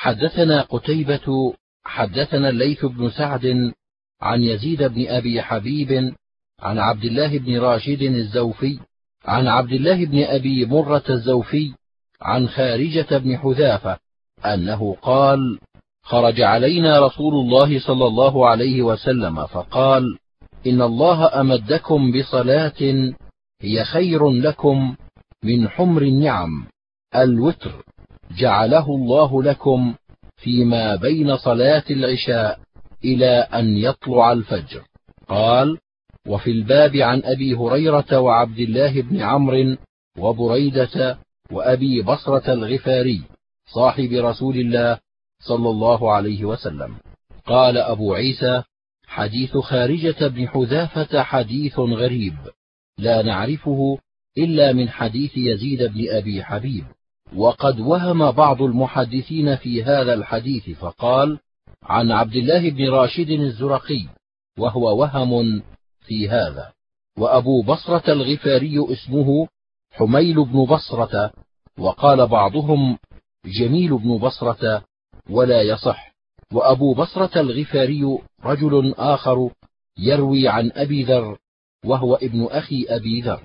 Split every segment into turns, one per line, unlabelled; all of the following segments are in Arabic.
حدثنا قتيبة حدثنا الليث بن سعد عن يزيد بن أبي حبيب عن عبد الله بن راشد الزوفي عن عبد الله بن أبي مرة الزوفي عن خارجة بن حذافة أنه قال: خرج علينا رسول الله صلى الله عليه وسلم فقال: إن الله أمدكم بصلاة هي خير لكم من حمر النعم، الوتر، جعله الله لكم فيما بين صلاة العشاء إلى أن يطلع الفجر. قال: وفي الباب عن أبي هريرة وعبد الله بن عمرو وبريدة وأبي بصرة الغفاري صاحب رسول الله صلى الله عليه وسلم. قال أبو عيسى: حديث خارجة بن حذافة حديث غريب لا نعرفه إلا من حديث يزيد بن أبي حبيب، وقد وهم بعض المحدثين في هذا الحديث فقال: عن عبد الله بن راشد الزرقي، وهو وهم في هذا. وأبو بصرة الغفاري اسمه حميل بن بصرة، وقال بعضهم جميل بن بصرة، ولا يصح. وأبو بصرة الغفاري رجل آخر يروي عن أبي ذر، وهو ابن أخي أبي ذر.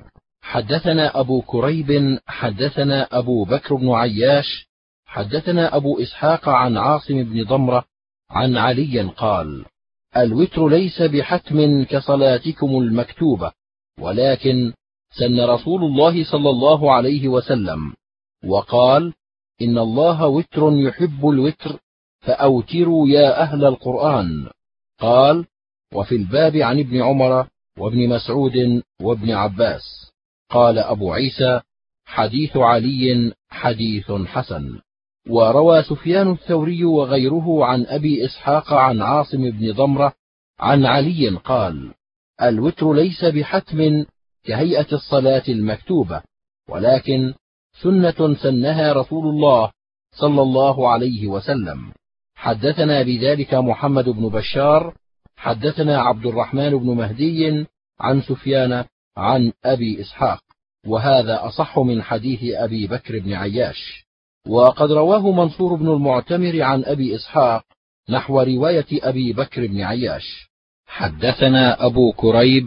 حدثنا أبو كريب حدثنا أبو بكر بن عياش حدثنا أبو إسحاق عن عاصم بن ضمرة عن علي قال: الوتر ليس بحتم كصلاتكم المكتوبة، ولكن سن رسول الله صلى الله عليه وسلم وقال: إن الله وتر يحب الوتر فأوتروا يا أهل القرآن. قال: وفي الباب عن ابن عمر وابن مسعود وابن عباس. قال أبو عيسى: حديث علي حديث حسن. وروى سفيان الثوري وغيره عن أبي إسحاق عن عاصم بن ضمرة عن علي قال: الوتر ليس بحتم كهيئة الصلاة المكتوبة، ولكن سنة سنها رسول الله صلى الله عليه وسلم. حدثنا بذلك محمد بن بشار حدثنا عبد الرحمن بن مهدي عن سفيان عن أبي إسحاق، وهذا أصح من حديث أبي بكر بن عياش. وقد رواه منصور بن المعتمر عن أبي إسحاق نحو رواية أبي بكر بن عياش. حدثنا أبو كريب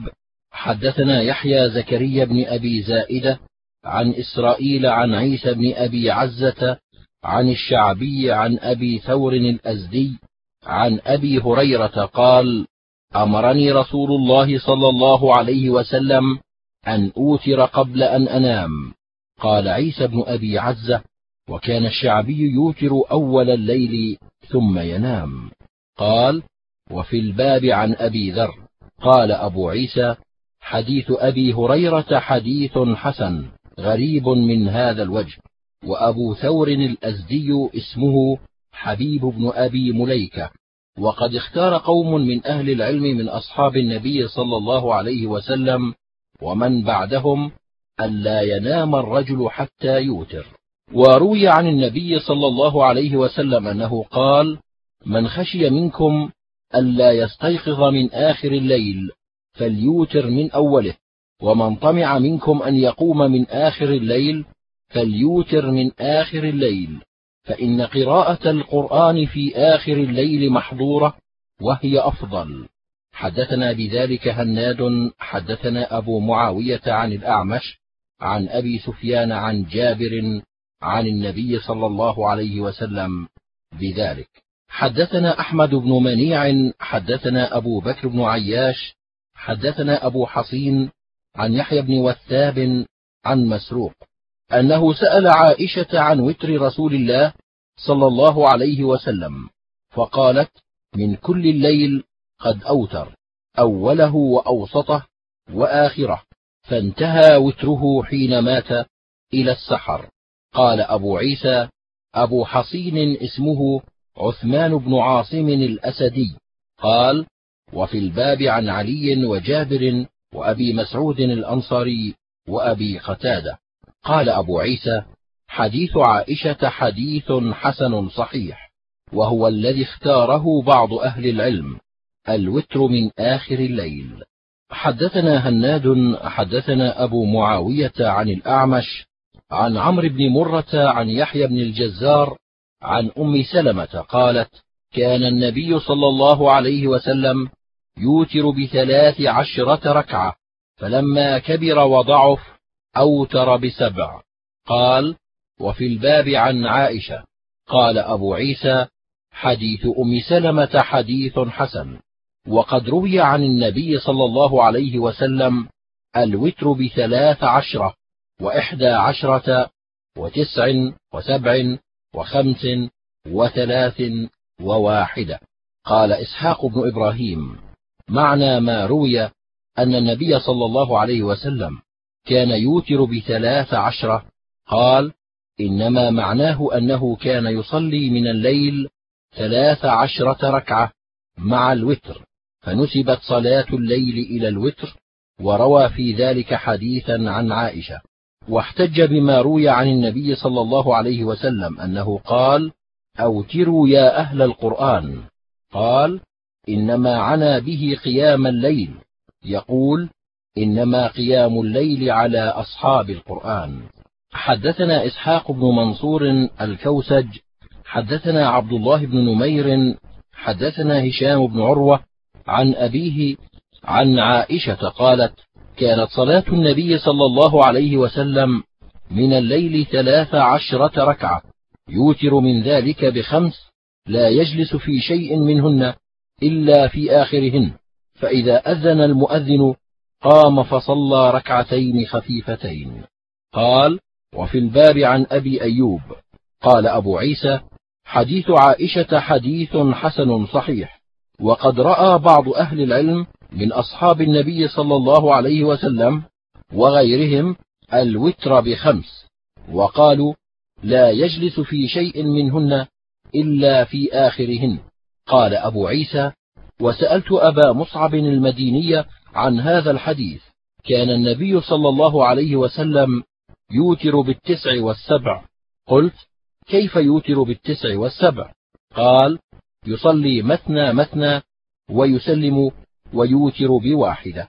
حدثنا يحيى زكريا بن أبي زائدة عن إسرائيل عن عيسى بن أبي عزة عن الشعبي عن أبي ثور الأزدي عن أبي هريرة قال: أمرني رسول الله صلى الله عليه وسلم أن أوتر قبل أن أنام. قال عيسى بن أبي عزة: وكان الشعبي يوتر أول الليل ثم ينام. قال: وفي الباب عن أبي ذر. قال أبو عيسى: حديث أبي هريرة حديث حسن غريب من هذا الوجه. وأبو ثور الأزدي اسمه حبيب بن أبي مليكة. وقد اختار قوم من أهل العلم من أصحاب النبي صلى الله عليه وسلم ومن بعدهم ألا ينام الرجل حتى يوتر. وروي عن النبي صلى الله عليه وسلم أنه قال: من خشي منكم ألا يستيقظ من آخر الليل فليوتر من أوله، ومن طمع منكم أن يقوم من آخر الليل فليوتر من آخر الليل، فإن قراءة القرآن في آخر الليل محظورة وهي أفضل. حدثنا بذلك هناد حدثنا أبو معاوية عن الأعمش عن أبي سفيان عن جابر عن النبي صلى الله عليه وسلم بذلك. حدثنا أحمد بن منيع حدثنا أبو بكر بن عياش حدثنا أبو حصين عن يحيى بن وثاب عن مسروق أنه سأل عائشة عن وتر رسول الله صلى الله عليه وسلم، فقالت: من كل الليل قد أوتر، أوله وأوسطه وآخره، فانتهى وتره حين مات إلى السحر. قال أبو عيسى: أبو حصين اسمه عثمان بن عاصم الأسدي. قال: وفي الباب عن علي وجابر وأبي مسعود الأنصاري وأبي قتادة. قال أبو عيسى: حديث عائشة حديث حسن صحيح، وهو الذي اختاره بعض أهل العلم، الوتر من آخر الليل. حدثنا هناد حدثنا أبو معاوية عن الأعمش عن عمرو بن مرة عن يحيى بن الجزار عن أم سلمة قالت: كان النبي صلى الله عليه وسلم يوتر ب13 ركعة، فلما كبر وضعف أوتر ب7. قال: وفي الباب عن عائشة. قال أبو عيسى: حديث أم سلمة حديث حسن. وقد روي عن النبي صلى الله عليه وسلم الوتر ب13 و11 و9 و7 و5 و3 و1. قال إسحاق بن إبراهيم: معنى ما روي أن النبي صلى الله عليه وسلم كان يوتر ب13. قال: إنما معناه أنه كان يصلي من الليل 13 ركعة مع الوتر، فنسبت صلاة الليل إلى الوتر، وروى في ذلك حديثا عن عائشة. واحتج بما روي عن النبي صلى الله عليه وسلم أنه قال: أوتروا يا أهل القرآن. قال: إنما عنا به قيام الليل، يقول: إنما قيام الليل على أصحاب القرآن. حدثنا إسحاق بن منصور الكوسج حدثنا عبد الله بن نمير حدثنا هشام بن عروة عن أبيه عن عائشة قالت: كانت صلاة النبي صلى الله عليه وسلم من الليل 13 ركعة، يوتر من ذلك ب5، لا يجلس في شيء منهن إلا في آخرهن، فإذا أذن المؤذن قام فصلى ركعتين خفيفتين. قال: وفي الباب عن أبي أيوب. قال أبو عيسى: حديث عائشة حديث حسن صحيح. وقد رأى بعض أهل العلم من أصحاب النبي صلى الله عليه وسلم وغيرهم الوتر ب5، وقالوا: لا يجلس في شيء منهن إلا في آخرهن. قال أبو عيسى: وسألت أبا مصعب المديني عن هذا الحديث، كان النبي صلى الله عليه وسلم يوتر ب9 و7. قلت: كيف يوتر ب9 و7؟ قال: يصلي مثنى مثنى ويسلم ويوتر ب1.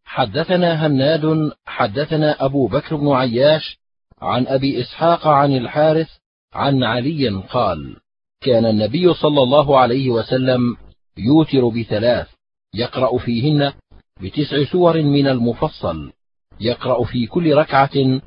حدثنا هناد حدثنا أبو بكر بن عياش عن أبي إسحاق عن الحارث عن علي قال: كان النبي صلى الله عليه وسلم يوتر ب3، يقرأ فيهن ب9 سور من المفصل، يقرأ في كل ركعة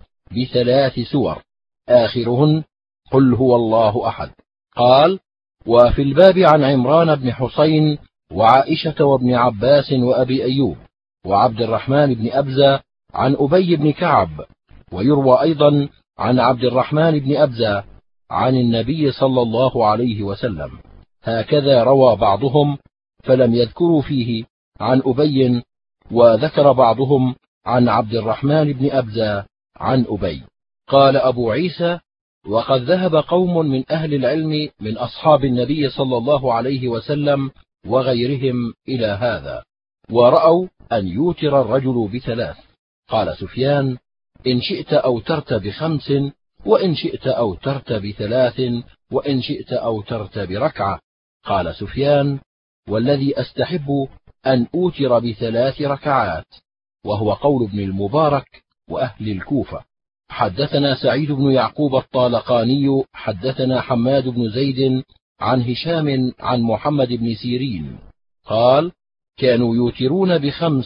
ب3 سور، آخرهن قل هو الله أحد. قال: وفي الباب عن عمران بن حسين وعائشة وابن عباس وأبي أيوب وعبد الرحمن بن أبزة عن أبي بن كعب. ويروى أيضا عن عبد الرحمن بن أبزة عن النبي صلى الله عليه وسلم. هكذا روى بعضهم، فلم يذكروا فيه عن أبي، وذكر بعضهم عن عبد الرحمن بن أبزة عن أبي. قال أبو عيسى: وقد ذهب قوم من أهل العلم من أصحاب النبي صلى الله عليه وسلم وغيرهم إلى هذا، ورأوا أن يوتر الرجل ب3. قال سفيان: إن شئت أوترت ب5، وإن شئت أوترت ب3، وإن شئت أوترت بركعة. قال سفيان: والذي أستحب أن أوتر ب3 ركعات، وهو قول ابن المبارك وأهل الكوفة. حدثنا سعيد بن يعقوب الطالقاني حدثنا حماد بن زيد عن هشام عن محمد بن سيرين قال: كانوا يوترون ب5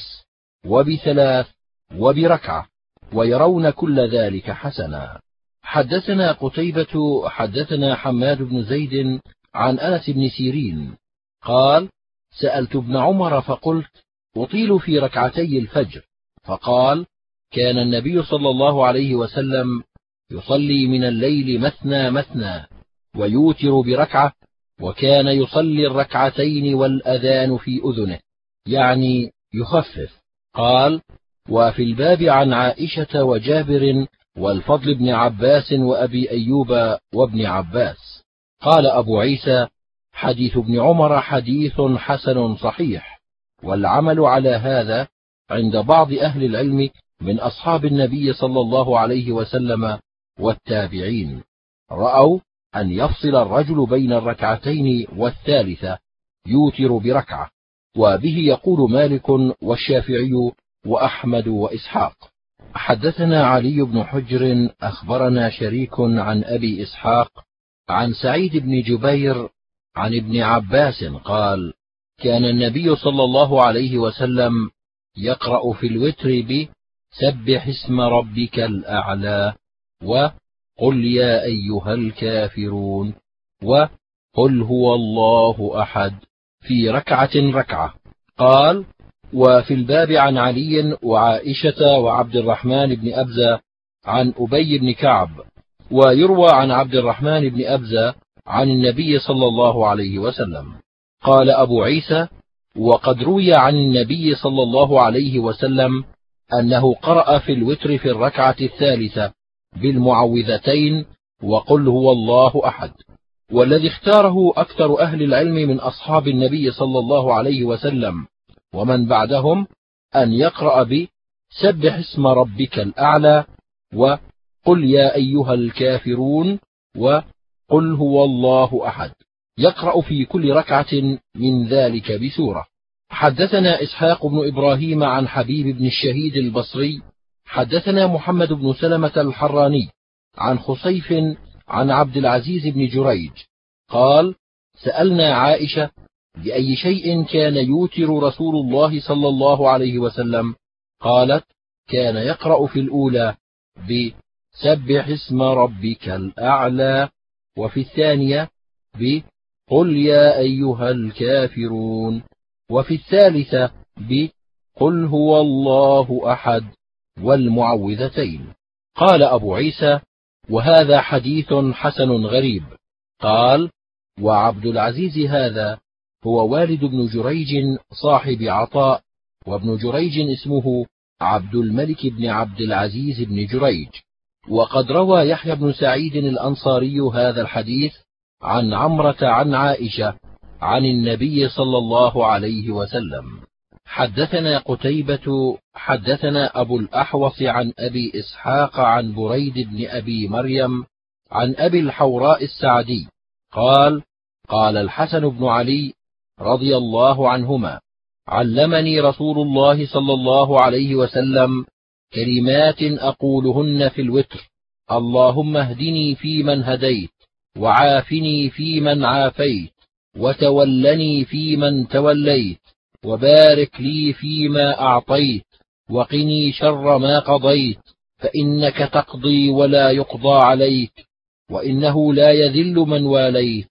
وب3 وبركعة، ويرون كل ذلك حسنا. حدثنا قتيبة حدثنا حماد بن زيد عن أنس بن سيرين قال: سألت ابن عمر فقلت: أطيل في ركعتي الفجر، فقال: كان النبي صلى الله عليه وسلم يصلي من الليل مثنى مثنى ويوتر بركعة، وكان يصلي الركعتين والأذان في أذنه، يعني يخفف. قال: وفي الباب عن عائشة وجابر والفضل بن عباس وأبي أيوب وابن عباس. قال أبو عيسى: حديث ابن عمر حديث حسن صحيح. والعمل على هذا عند بعض أهل العلم من أصحاب النبي صلى الله عليه وسلم والتابعين، رأوا أن يفصل الرجل بين الركعتين والثالثة يوتر بركعة، وبه يقول مالك والشافعي وأحمد وإسحاق. حدثنا علي بن حجر أخبرنا شريك عن أبي إسحاق عن سعيد بن جبير عن ابن عباس قال: كان النبي صلى الله عليه وسلم يقرأ في الوتر بسبح اسم ربك الأعلى، وقل يا أيها الكافرون، وقل هو الله أحد، في ركعة. قال: وفي الباب عن علي وعائشة وعبد الرحمن بن أبزة عن أبي بن كعب. ويروى عن عبد الرحمن بن أبزة عن النبي صلى الله عليه وسلم. قال أبو عيسى: وقد روي عن النبي صلى الله عليه وسلم أنه قرأ في الوتر في الركعة الثالثة بالمعوذتين وقل هو الله أحد. والذي اختاره أكثر أهل العلم من أصحاب النبي صلى الله عليه وسلم ومن بعدهم أن يقرأ بسبح اسم ربك الأعلى، وقل يا أيها الكافرون، وقل هو الله أحد، يقرأ في كل ركعة من ذلك بسورة. حدثنا إسحاق بن إبراهيم عن حبيب بن الشهيد البصري حدثنا محمد بن سلمة الحراني عن خصيف عن عبد العزيز بن جريج قال: سألنا عائشة: بأي شيء كان يوتر رسول الله صلى الله عليه وسلم؟ قالت: كان يقرأ في الأولى بسبح اسم ربك الأعلى، وفي الثانية بقل يا أيها الكافرون، وفي الثالثة بقل هو الله أحد والمعوذتين. قال أبو عيسى: وهذا حديث حسن غريب. قال: وعبد العزيز هذا هو والد بن جريج صاحب عطاء، وابن جريج اسمه عبد الملك بن عبد العزيز بن جريج. وقد روى يحيى بن سعيد الأنصاري هذا الحديث عن عمرة عن عائشة عن النبي صلى الله عليه وسلم. حدثنا قتيبة حدثنا أبو الأحوص عن أبي إسحاق عن بريد بن أبي مريم عن أبي الحوراء السعدي قال: قال الحسن بن علي رضي الله عنهما: علمني رسول الله صلى الله عليه وسلم كلمات أقولهن في الوتر: اللهم اهدني فيمن هديت، وعافني فيمن عافيت، وتولني فيمن توليت، وبارك لي فيما أعطيت، وقني شر ما قضيت، فإنك تقضي ولا يقضى عليك، وإنه لا يذل من واليت،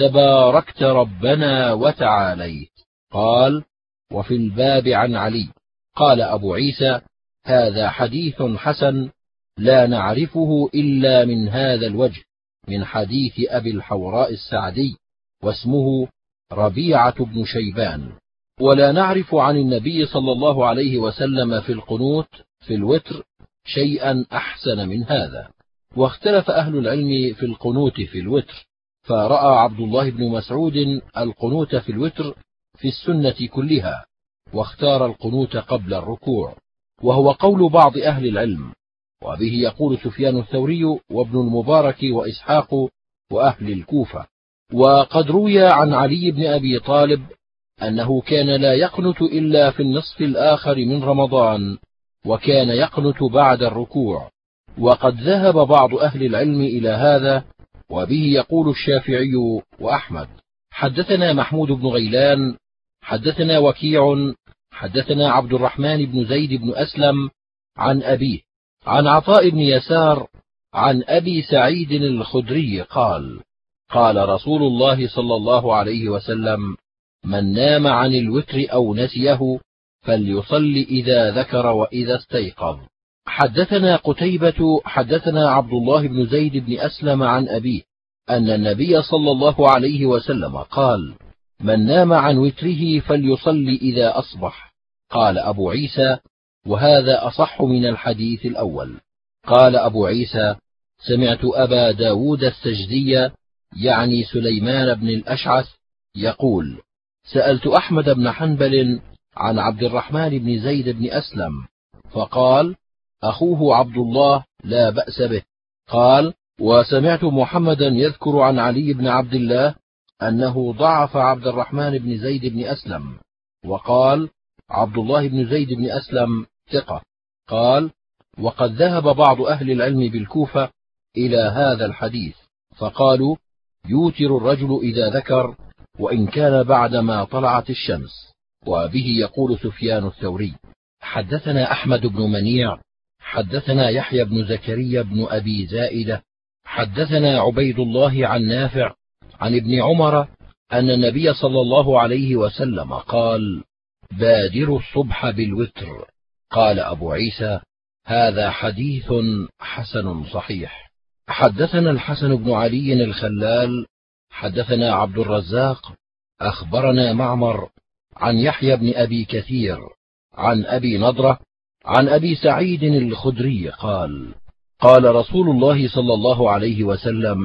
تباركت ربنا وتعاليت. قال: وفي الباب عن علي. قال أبو عيسى: هذا حديث حسن لا نعرفه إلا من هذا الوجه، من حديث أبي الحوراء السعدي، واسمه ربيعة بن شيبان. ولا نعرف عن النبي صلى الله عليه وسلم في القنوت في الوتر شيئا أحسن من هذا. واختلف أهل العلم في القنوت في الوتر، فرأى عبد الله بن مسعود القنوت في الوتر في السنة كلها، واختار القنوت قبل الركوع، وهو قول بعض أهل العلم، وبه يقول سفيان الثوري وابن المبارك وإسحاق وأهل الكوفة. وقد روي عن علي بن أبي طالب أنه كان لا يقنت إلا في النصف الآخر من رمضان، وكان يقنت بعد الركوع. وقد ذهب بعض أهل العلم إلى هذا، وبه يقول الشافعي وأحمد. حدثنا محمود بن غيلان حدثنا وكيع حدثنا عبد الرحمن بن زيد بن أسلم عن أبيه عن عطاء بن يسار عن أبي سعيد الخدري قال: قال رسول الله صلى الله عليه وسلم: من نام عن الوتر أو نسيه فليصل إذا ذكر وإذا استيقظ. حدثنا قتيبة حدثنا عبد الله بن زيد بن أسلم عن أبيه أن النبي صلى الله عليه وسلم قال: من نام عن وتره فليصل إذا أصبح. قال أبو عيسى: وهذا أصح من الحديث الأول. قال أبو عيسى: سمعت أبا داود السجدي يعني سليمان بن الأشعث يقول: سألت أحمد بن حنبل عن عبد الرحمن بن زيد بن أسلم، فقال: أخوه عبد الله لا بأس به. قال: وسمعت محمدا يذكر عن علي بن عبد الله أنه ضعف عبد الرحمن بن زيد بن أسلم، وقال: عبد الله بن زيد بن أسلم ثقة. قال: وقد ذهب بعض أهل العلم بالكوفة إلى هذا الحديث، فقالوا: يوتر الرجل إذا ذكر، وإن كان بعدما طلعت الشمس. وبه يقول سفيان الثوري: حدثنا أحمد بن منيع حدثنا يحيى بن زكريا بن أبي زائدة حدثنا عبيد الله عن نافع عن ابن عمر أن النبي صلى الله عليه وسلم قال: بادروا الصبح بالوتر. قال أبو عيسى: هذا حديث حسن صحيح. حدثنا الحسن بن علي الخلال حدثنا عبد الرزاق أخبرنا معمر عن يحيى بن أبي كثير عن أبي نضرة عن أبي سعيد الخدري قال: قال رسول الله صلى الله عليه وسلم: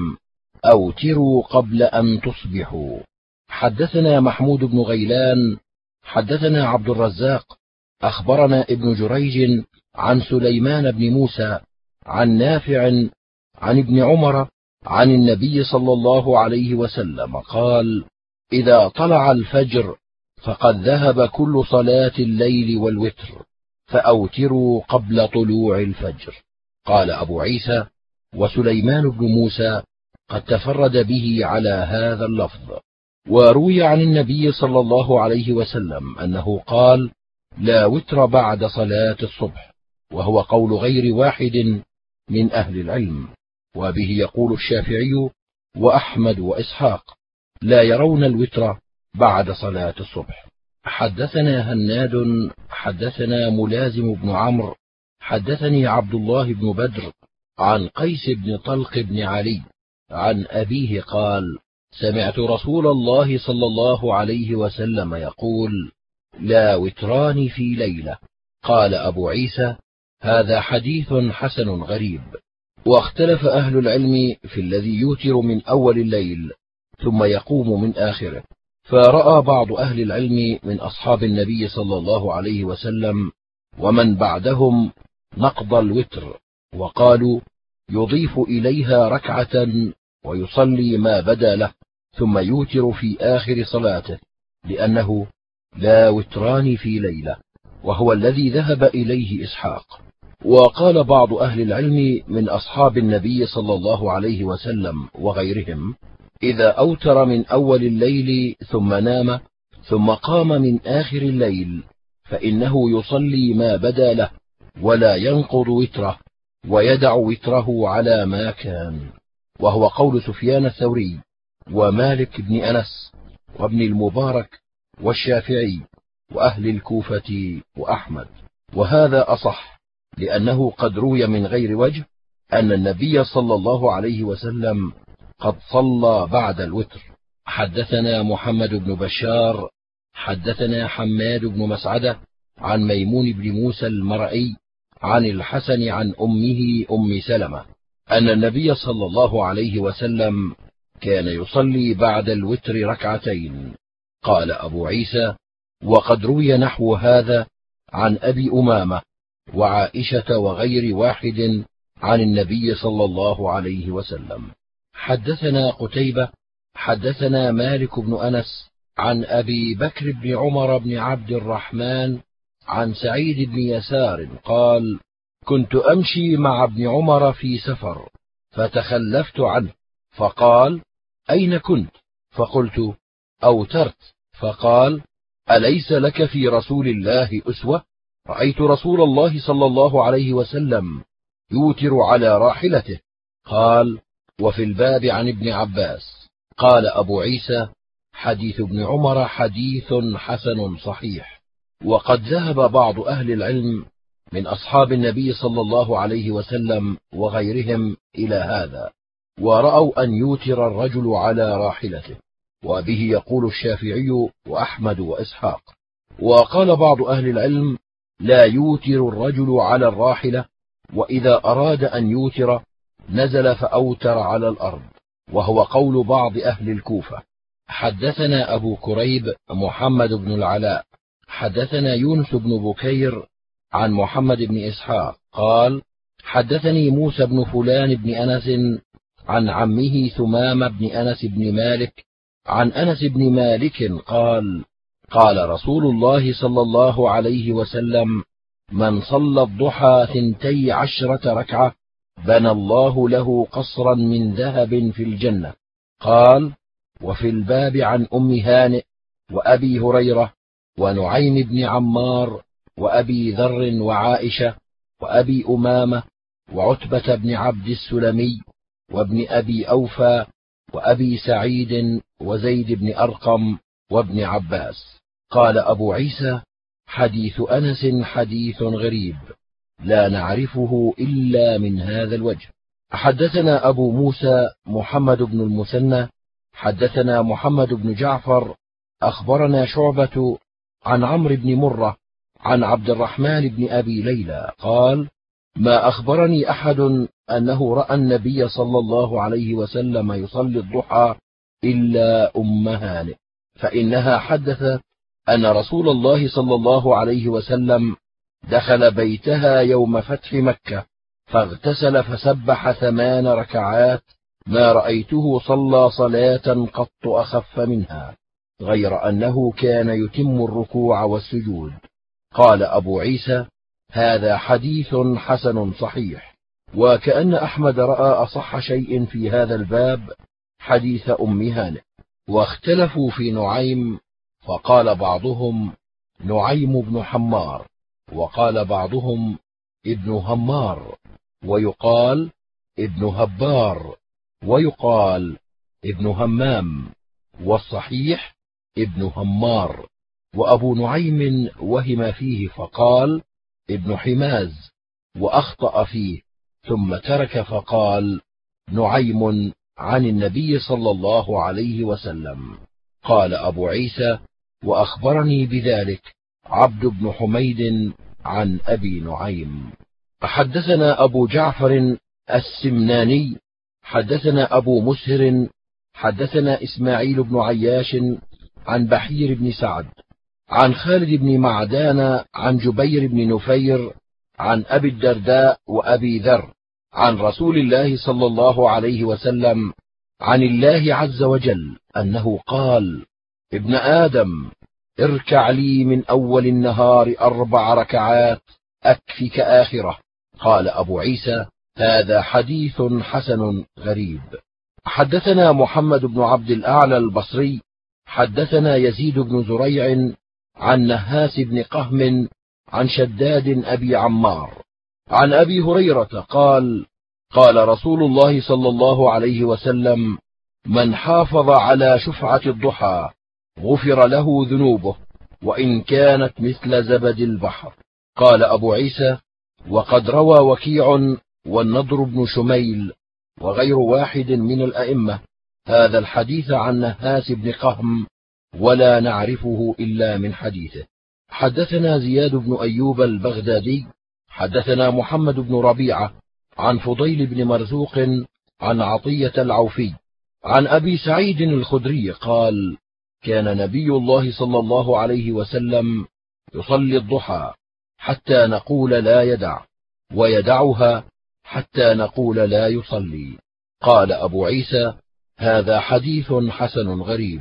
أوتروا قبل أن تصبحوا. حدثنا محمود بن غيلان حدثنا عبد الرزاق أخبرنا ابن جريج عن سليمان بن موسى عن نافع عن ابن عمر عن النبي صلى الله عليه وسلم قال: إذا طلع الفجر فقد ذهب كل صلاة الليل والوتر، فأوتروا قبل طلوع الفجر. قال أبو عيسى: وسليمان بن موسى قد تفرد به على هذا اللفظ. وروي عن النبي صلى الله عليه وسلم أنه قال: لا وتر بعد صلاة الصبح، وهو قول غير واحد من أهل العلم. وبه يقول الشافعي وأحمد وإسحاق: لا يرون الوتر بعد صلاة الصبح. حدثنا هناد حدثنا ملازم بن عمرو حدثني عبد الله بن بدر عن قيس بن طلق بن علي عن أبيه قال: سمعت رسول الله صلى الله عليه وسلم يقول: لا وتران في ليلة. قال أبو عيسى: هذا حديث حسن غريب. واختلف أهل العلم في الذي يوتر من أول الليل ثم يقوم من آخره، فرأى بعض أهل العلم من أصحاب النبي صلى الله عليه وسلم ومن بعدهم نقض الوتر، وقالوا: يضيف إليها ركعة ويصلي ما بدا له ثم يوتر في آخر صلاته، لأنه لا وتران في ليلة، وهو الذي ذهب إليه إسحاق. وقال بعض أهل العلم من أصحاب النبي صلى الله عليه وسلم وغيرهم: إذا أوتر من أول الليل ثم نام ثم قام من آخر الليل فإنه يصلي ما بدا له ولا ينقض وتره، ويدع وتره على ما كان، وهو قول سفيان الثوري ومالك بن أنس وابن المبارك والشافعي وأهل الكوفة وأحمد. وهذا أصح، لأنه قد روي من غير وجه أن النبي صلى الله عليه وسلم قد صلى بعد الوتر. حدثنا محمد بن بشار حدثنا حماد بن مسعدة عن ميمون بن موسى المرئي عن الحسن عن أمه أم سلمة أن النبي صلى الله عليه وسلم كان يصلي بعد الوتر ركعتين. قال أبو عيسى: وقد روي نحو هذا عن أبي أمامة وعائشة وغير واحد عن النبي صلى الله عليه وسلم. حدثنا قتيبة حدثنا مالك بن أنس عن أبي بكر بن عمر بن عبد الرحمن عن سعيد بن يسار قال: كنت أمشي مع ابن عمر في سفر فتخلفت عنه، فقال: أين كنت؟ فقلت: أوترت. فقال: أليس لك في رسول الله أسوة؟ رأيت رسول الله صلى الله عليه وسلم يوتر على راحلته. قال: وفي الباب عن ابن عباس. قال أبو عيسى: حديث ابن عمر حديث حسن صحيح. وقد ذهب بعض أهل العلم من أصحاب النبي صلى الله عليه وسلم وغيرهم إلى هذا، ورأوا أن يوتر الرجل على راحلته، وبه يقول الشافعي وأحمد وإسحاق. وقال بعض أهل العلم: لا يوتر الرجل على الراحلة، وإذا أراد أن يوتر نزل فأوتر على الأرض، وهو قول بعض أهل الكوفة. حدثنا أبو كريب محمد بن العلاء حدثنا يونس بن بكير عن محمد بن إسحاق قال: حدثني موسى بن فلان بن أنس عن عمه ثمام بن أنس بن مالك عن أنس بن مالك قال: قال رسول الله صلى الله عليه وسلم: من صلى الضحى 12 ركعة بنى الله له قصرا من ذهب في الجنة. قال: وفي الباب عن أم هانئ وأبي هريرة ونعيم بن عمار وأبي ذر وعائشة وأبي أمامة وعتبة بن عبد السلمي وابن أبي أوفى وأبي سعيد وزيد بن أرقم وابن عباس. قال أبو عيسى: حديث أنس حديث غريب لا نعرفه إلا من هذا الوجه. حدثنا أبو موسى محمد بن المثنى حدثنا محمد بن جعفر أخبرنا شعبة عن عمرو بن مرة عن عبد الرحمن بن أبي ليلى قال: ما أخبرني أحد أنه رأى النبي صلى الله عليه وسلم يصلي الضحى إلا أم هانئ، فإنها حدثت أن رسول الله صلى الله عليه وسلم دخل بيتها يوم فتح مكة فاغتسل فسبح 8 ركعات، ما رأيته صلى صلاة قط أخف منها، غير أنه كان يتم الركوع والسجود. قال أبو عيسى: هذا حديث حسن صحيح. وكأن أحمد رأى أصح شيء في هذا الباب حديث أم هانئ. واختلفوا في نعيم، فقال بعضهم نعيم بن حمار، وقال بعضهم ابن همار، ويقال ابن هبار، ويقال ابن همام، والصحيح ابن همار. وأبو نعيم وهم فيه فقال ابن حماز، وأخطأ فيه ثم ترك فقال نعيم عن النبي صلى الله عليه وسلم. قال أبو عيسى: وأخبرني بذلك عبد بن حميد عن أبي نعيم. حدثنا أبو جعفر السمناني حدثنا أبو مسهر حدثنا إسماعيل بن عياش عن بحير بن سعد عن خالد بن معدان عن جبير بن نفير عن أبي الدرداء وأبي ذر عن رسول الله صلى الله عليه وسلم عن الله عز وجل أنه قال: ابن آدم، اركع لي من أول النهار 4 ركعات أكفك آخرة. قال أبو عيسى: هذا حديث حسن غريب. حدثنا محمد بن عبد الأعلى البصري حدثنا يزيد بن زريع عن نهاس بن قهم عن شداد أبي عمار عن أبي هريرة قال: قال رسول الله صلى الله عليه وسلم: من حافظ على شفعة الضحى غفر له ذنوبه وإن كانت مثل زبد البحر. قال أبو عيسى: وقد روى وكيع والنضر بن شميل وغير واحد من الأئمة هذا الحديث عن نهاس بن قهم، ولا نعرفه إلا من حديثه. حدثنا زياد بن أيوب البغدادي حدثنا محمد بن ربيعة عن فضيل بن مرزوق عن عطية العوفي عن أبي سعيد الخدري قال: كان نبي الله صلى الله عليه وسلم يصلي الضحى حتى نقول لا يدع، ويدعها حتى نقول لا يصلي. قال أبو عيسى: هذا حديث حسن غريب.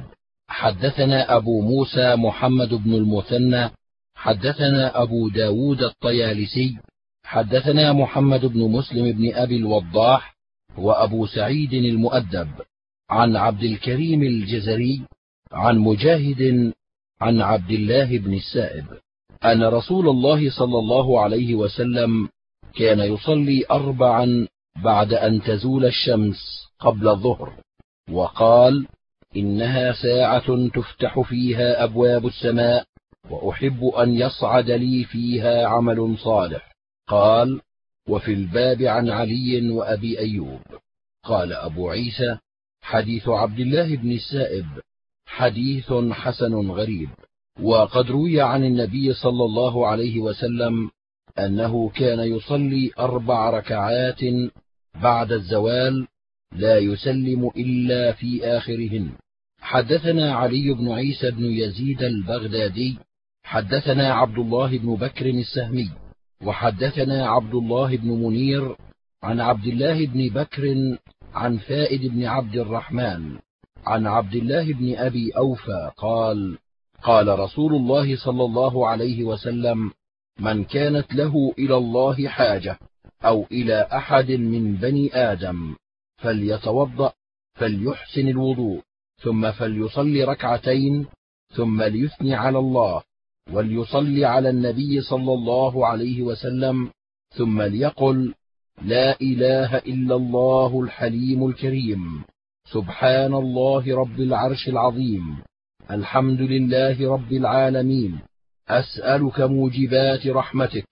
حدثنا أبو موسى محمد بن المثنى حدثنا أبو داود الطيالسي حدثنا محمد بن مسلم بن أبي الوضاح وأبو سعيد المؤدب عن عبد الكريم الجزري عن مجاهد عن عبد الله بن السائب أن رسول الله صلى الله عليه وسلم كان يصلي 4 بعد أن تزول الشمس قبل الظهر، وقال: إنها ساعة تفتح فيها أبواب السماء، وأحب أن يصعد لي فيها عمل صالح. قال: وفي الباب عن علي وأبي أيوب. قال أبو عيسى: حديث عبد الله بن السائب حديث حسن غريب. وقد روي عن النبي صلى الله عليه وسلم أنه كان يصلي 4 ركعات بعد الزوال لا يسلم إلا في آخرهن. حدثنا علي بن عيسى بن يزيد البغدادي حدثنا عبد الله بن بكر السهمي وحدثنا عبد الله بن منير عن عبد الله بن بكر عن فائد بن عبد الرحمن عن عبد الله بن أبي أوفى قال: قال رسول الله صلى الله عليه وسلم: من كانت له إلى الله حاجة أو إلى أحد من بني آدم فليتوضأ فليحسن الوضوء، ثم فليصلي ركعتين، ثم ليثني على الله، وليصلي على النبي صلى الله عليه وسلم، ثم ليقل: لا إله إلا الله الحليم الكريم، سبحان الله رب العرش العظيم، الحمد لله رب العالمين، أسألك موجبات رحمتك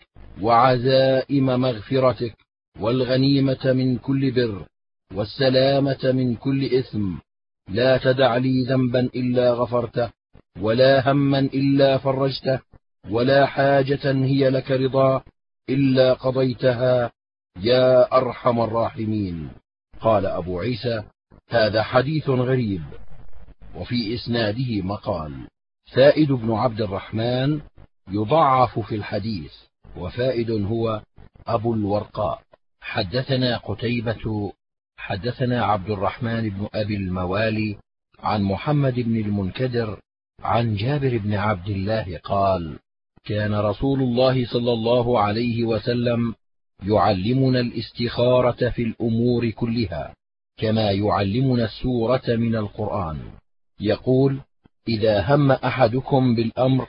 وعزائم مغفرتك، والغنيمة من كل بر، والسلامة من كل إثم، لا تدع لي ذنبا إلا غفرته، ولا هما إلا فرجته، ولا حاجة هي لك رضا إلا قضيتها، يا أرحم الراحمين. قال أبو عيسى: هذا حديث غريب. وفي إسناده مقال. فائد بن عبد الرحمن يضعف في الحديث، وفائد هو أبو الورقاء. حدثنا قتيبة حدثنا عبد الرحمن بن أبي الموالي عن محمد بن المنكدر عن جابر بن عبد الله قال: كان رسول الله صلى الله عليه وسلم يعلمنا الاستخارة في الأمور كلها، كما يعلمنا السورة من القرآن. يقول: إذا هم أحدكم بالأمر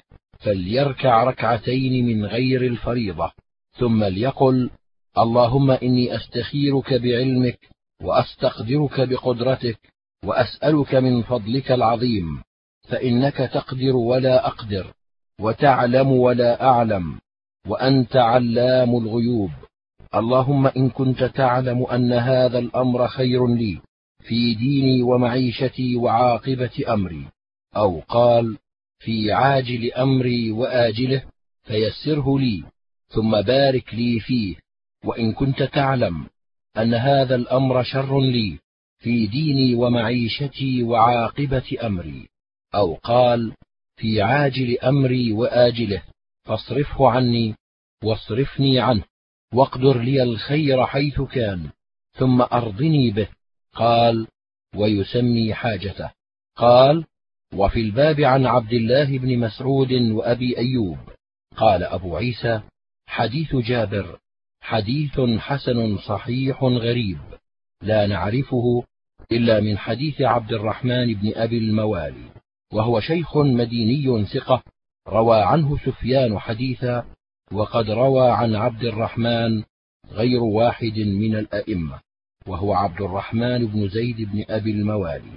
فليركع ركعتين من غير الفريضة، ثم ليقل: اللهم إني أستخيرك بعلمك، وأستقدرك بقدرتك، وأسألك من فضلك العظيم، فإنك تقدر ولا أقدر، وتعلم ولا أعلم، وأنت علام الغيوب. اللهم إن كنت تعلم أن هذا الأمر خير لي في ديني ومعيشتي وعاقبة أمري، أو قال: في عاجل أمري وآجله، فيسره لي، ثم بارك لي فيه. وإن كنت تعلم أن هذا الأمر شر لي في ديني ومعيشتي وعاقبة أمري، أو قال: في عاجل أمري وآجله، فاصرفه عني واصرفني عنه، واقدر لي الخير حيث كان، ثم أرضني به. قال: ويسمي حاجته. قال: وفي الباب عن عبد الله بن مسعود وأبي أيوب. قال أبو عيسى: حديث جابر حديث حسن صحيح غريب، لا نعرفه إلا من حديث عبد الرحمن بن أبي الموالي، وهو شيخ مديني ثقة، روى عنه سفيان حديثا، وقد روى عن عبد الرحمن غير واحد من الأئمة، وهو عبد الرحمن بن زيد بن أبي الموالي.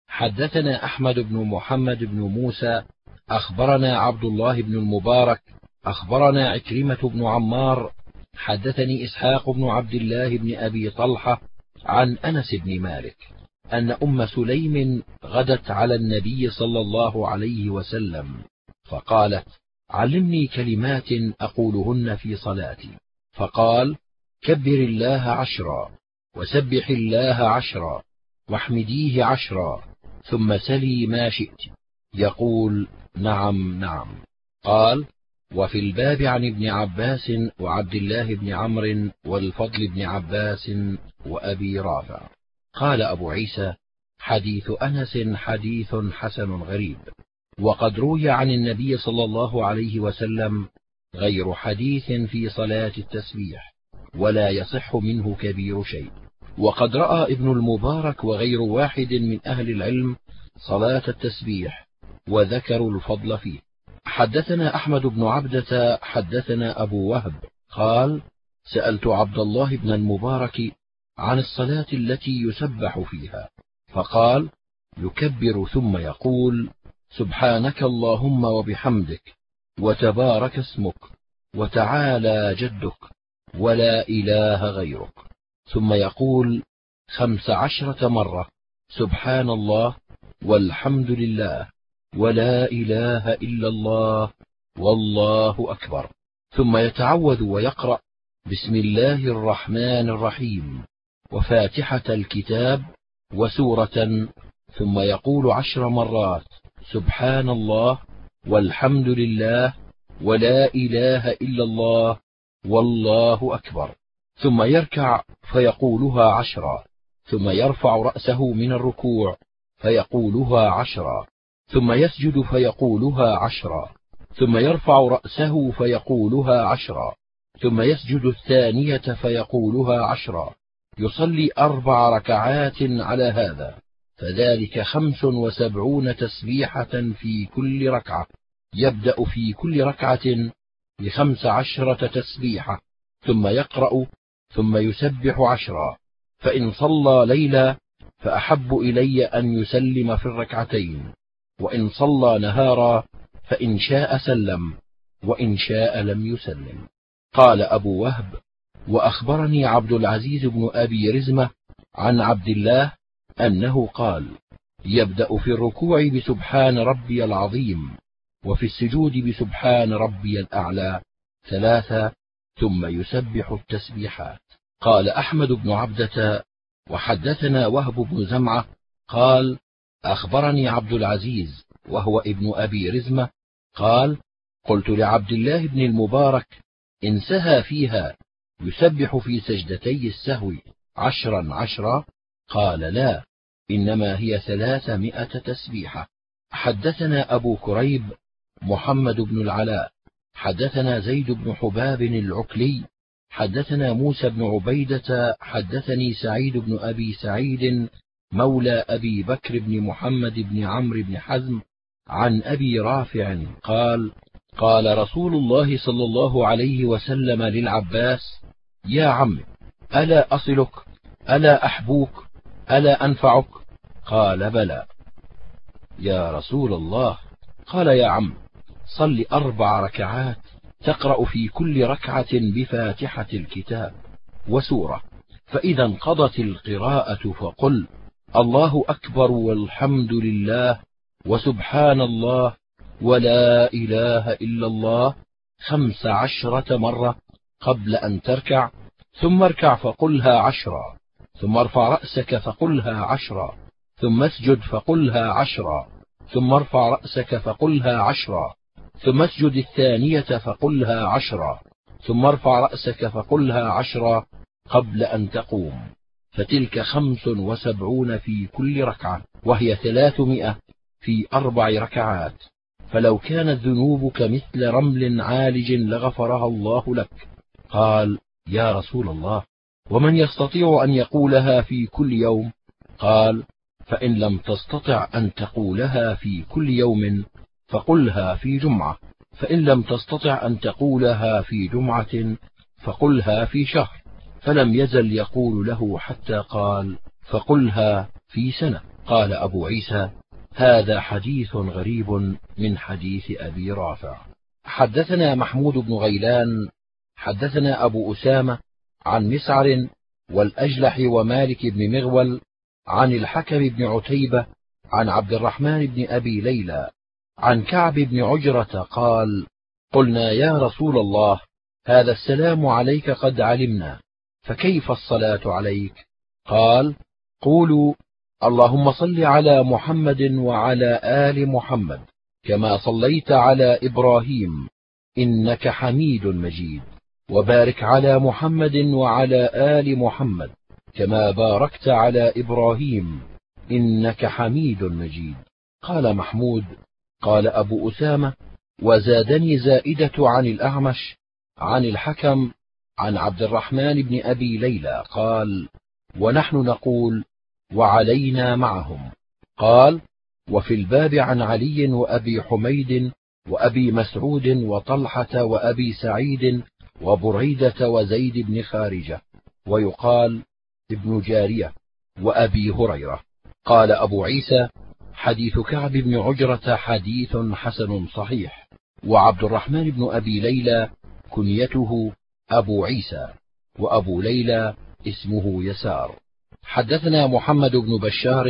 حدثنا أحمد بن محمد بن موسى أخبرنا عبد الله بن المبارك أخبرنا عكرمة بن عمار حدثني إسحاق بن عبد الله بن أبي طلحة عن أنس بن مالك أن أم سليم غدت على النبي صلى الله عليه وسلم فقالت: علمني كلمات أقولهن في صلاتي. فقال: كبر الله 10، وسبح الله 10، واحمديه 10، ثم سلي ما شئت. يقول: نعم نعم. قال: وفي الباب عن ابن عباس وعبد الله بن عمرو والفضل بن عباس وأبي رافع. قال أبو عيسى: حديث أنس حديث حسن غريب، وقد روي عن النبي صلى الله عليه وسلم غير حديث في صلاة التسبيح، ولا يصح منه كبير شيء. وقد رأى ابن المبارك وغير واحد من أهل العلم صلاة التسبيح، وذكروا الفضل فيه. حدثنا أحمد بن عبدة حدثنا أبو وهب قال: سألت عبد الله بن المبارك عن الصلاة التي يسبح فيها، فقال: يكبر ثم يقول: سبحانك اللهم وبحمدك، وتبارك اسمك، وتعالى جدك، ولا إله غيرك، ثم يقول 15 مرة: سبحان الله، والحمد لله، ولا إله إلا الله، والله أكبر، ثم يتعوذ ويقرأ بسم الله الرحمن الرحيم، وفاتحة الكتاب، وسورة، ثم يقول 10 مرات: سبحان الله، والحمد لله، ولا إله إلا الله، والله أكبر، ثم يركع فيقولها 10، ثم يرفع رأسه من الركوع فيقولها 10، ثم يسجد فيقولها 10، ثم يرفع رأسه فيقولها 10، ثم يسجد الثانية فيقولها 10. يصلي 4 ركعات على هذا، فذلك 75 تسبيحة في كل ركعة، يبدأ في كل ركعة ب15 تسبيحة، ثم يقرأ، ثم يسبح 10. فإن صلى ليلا فأحب إلي أن يسلم في الركعتين، وإن صلى نهارا فإن شاء سلم، وإن شاء لم يسلم. قال أبو وهب: وأخبرني عبد العزيز بن أبي رزمة عن عبد الله أنه قال: يبدأ في الركوع بسبحان ربي العظيم، وفي السجود بسبحان ربي الأعلى 3، ثم يسبح التسبيحات. قال أحمد بن عبدة: وحدثنا وهب بن زمعة قال: أخبرني عبد العزيز وهو ابن أبي رزمة قال: قلت لعبد الله بن المبارك: إن سهى فيها يسبح في سجدتي السهو 10 قال: لا، إنما هي 300 تسبيحة. حدثنا أبو كريب محمد بن العلاء حدثنا زيد بن حباب العكلي حدثنا موسى بن عبيدة حدثني سعيد بن أبي سعيد مولى أبي بكر بن محمد بن عمرو بن حزم عن أبي رافع قال: قال رسول الله صلى الله عليه وسلم للعباس: يا عم، ألا أصلك؟ ألا أحبوك؟ ألا أنفعك؟ قال: بلى يا رسول الله. قال: يا عم، صل 4 ركعات تقرأ في كل ركعة بفاتحة الكتاب وسورة، فإذا انقضت القراءة فقل: الله أكبر والحمد لله وسبحان الله ولا إله إلا الله 15 مرة قبل أن تركع، ثم اركع فقلها 10، ثم ارفع رأسك فقلها 10، ثم اسجد فقلها 10، ثم ارفع رأسك فقلها 10، ثم اسجد الثانية فقلها 10، ثم ارفع رأسك فقلها 10 قبل أن تقوم، فتلك 75 في كل ركعة، وهي 300 في 4 ركعات. فلو كانت ذنوبك مثل رمل عالج لغفرها الله لك. قال: يا رسول الله، ومن يستطيع أن يقولها في كل يوم؟ قال: فإن لم تستطع أن تقولها في كل يوم فقلها في جمعة، فإن لم تستطع أن تقولها في جمعة فقلها في شهر. فلم يزل يقول له حتى قال: فقلها في سنة. قال أبو عيسى: هذا حديث غريب من حديث أبي رافع. حدثنا محمود بن غيلان حدثنا أبو أسامة عن مسعر والأجلح ومالك بن مغول عن الحكم بن عتيبة عن عبد الرحمن بن أبي ليلى عن كعب بن عجرة قال: قلنا يا رسول الله، هذا السلام عليك قد علمنا، فكيف الصلاة عليك؟ قال: قولوا: اللهم صل على محمد وعلى آل محمد كما صليت على إبراهيم إنك حميد مجيد، وبارك على محمد وعلى آل محمد كما باركت على إبراهيم إنك حميد مجيد. قال محمود: قال أبو أسامة: وزادني زائدة عن الأعمش عن الحكم عن عبد الرحمن بن أبي ليلى قال: ونحن نقول: وعلينا معهم. قال: وفي الباب عن علي وأبي حميد وأبي مسعود وطلحة وأبي سعيد وبريدة وزيد بن خارجة، ويقال ابن جارية، وأبي هريرة. قال أبو عيسى: حديث كعب بن عجرة حديث حسن صحيح. وعبد الرحمن بن أبي ليلى كنيته أبو عيسى، وأبو ليلى اسمه يسار. حدثنا محمد بن بشار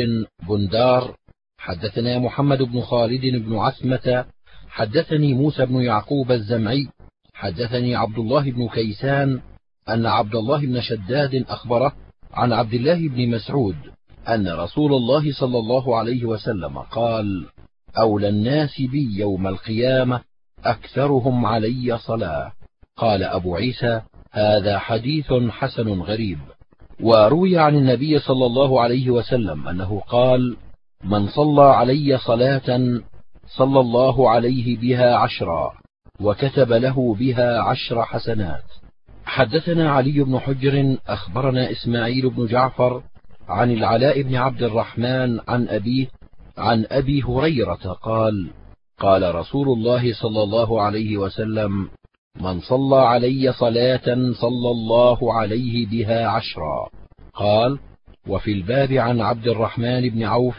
بندار حدثنا محمد بن خالد بن عثمة حدثني موسى بن يعقوب الزمعي حدثني عبد الله بن كيسان أن عبد الله بن شداد أخبره عن عبد الله بن مسعود أن رسول الله صلى الله عليه وسلم قال: أولى الناس بي يوم القيامة أكثرهم علي صلاة. قال أبو عيسى: هذا حديث حسن غريب. وروي عن النبي صلى الله عليه وسلم أنه قال: من صلى علي صلاة صلى الله عليه بها 10 وكتب له بها 10 حسنات. حدثنا علي بن حجر أخبرنا إسماعيل بن جعفر عن العلاء بن عبد الرحمن عن أبيه عن أبي هريرة قال: قال رسول الله صلى الله عليه وسلم: من صلى علي صلاة صلى الله عليه بها 10. قال: وفي الباب عن عبد الرحمن بن عوف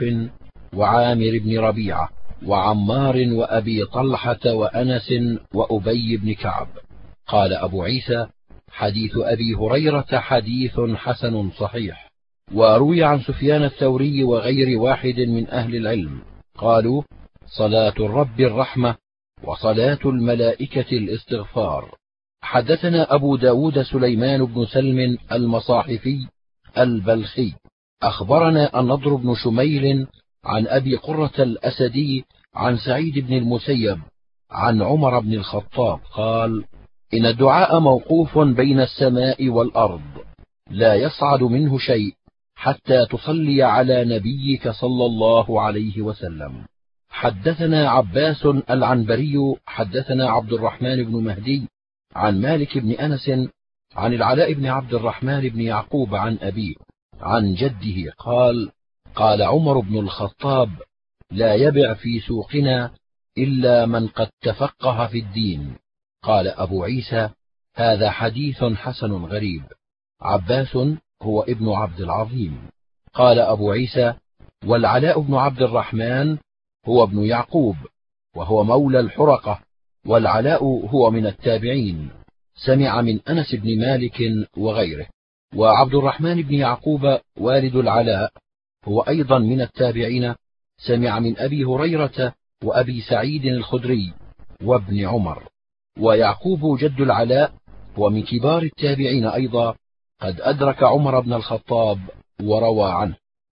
وعامر بن ربيعة وعمار وأبي طلحة وأنس وأبي بن كعب. قال أبو عيسى: حديث أبي هريرة حديث حسن صحيح. وروي عن سفيان الثوري وغير واحد من أهل العلم قالوا: صلاة الرب الرحمة وصلاة الملائكة الاستغفار. حدثنا أبو داود سليمان بن سلم المصاحفي البلخي أخبرنا النضر بن شميل عن أبي قرة الأسدي عن سعيد بن المسيب عن عمر بن الخطاب قال: إن الدعاء موقوف بين السماء والأرض، لا يصعد منه شيء حتى تصلي على نبيك صلى الله عليه وسلم. حدثنا عباس العنبري حدثنا عبد الرحمن بن مهدي عن مالك بن أنس عن العلاء بن عبد الرحمن بن يعقوب عن أبيه عن جده قال: قال عمر بن الخطاب: لا يبع في سوقنا إلا من قد تفقه في الدين. قال أبو عيسى: هذا حديث حسن غريب. عباس هو ابن عبد العظيم. قال أبو عيسى: والعلاء بن عبد الرحمن هو ابن يعقوب، وهو مولى الحرقة، والعلاء هو من التابعين، سمع من أنس بن مالك وغيره. وعبد الرحمن بن يعقوب والد العلاء هو أيضا من التابعين، سمع من أبي هريرة وأبي سعيد الخدري وابن عمر. ويعقوب جد العلاء هو من كبار التابعين أيضا، قد أدرك عمر بن الخطاب وروى عنه.